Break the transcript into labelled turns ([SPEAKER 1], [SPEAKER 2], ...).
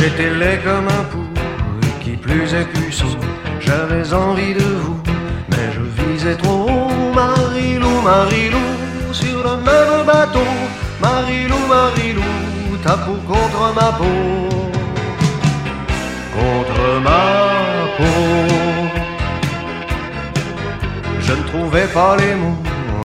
[SPEAKER 1] J'étais laid comme un pou, et qui plus est puceau, j'avais envie de vous, mais je visais trop haut. Marilou, Marilou, sur le même bateau, Marilou, Marilou, ta peau contre ma peau, contre ma peau. Je ne trouvais pas les mots